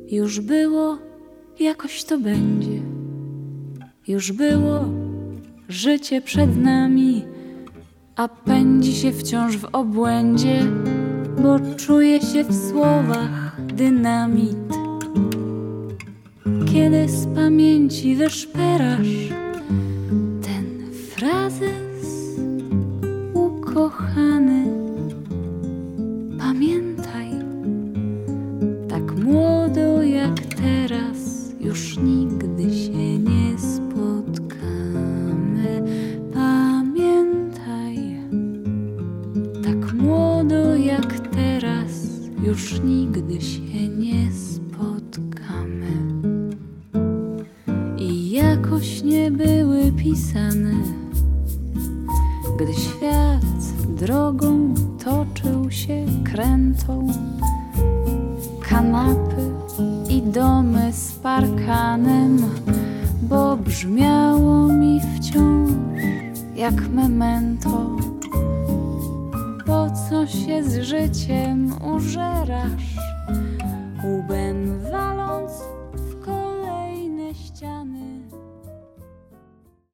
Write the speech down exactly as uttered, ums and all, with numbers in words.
Już było, jakoś to będzie. Już było, życie przed nami, a pędzi się wciąż w obłędzie, bo czuje się w słowach dynamit. Kiedy z pamięci wyszperasz ten frazes ukochany, pamiętaj, tak młodo jak teraz już nigdy się nie spotkamy. Pamiętaj, tak młodo jak teraz już nigdy się nie spotkamy. I jakoś nie były pisane, gdy świat drogą toczył się krętą. Kanapy i domy z parkanem, bo brzmiało mi wciąż jak memento. Po co się z życiem użerasz?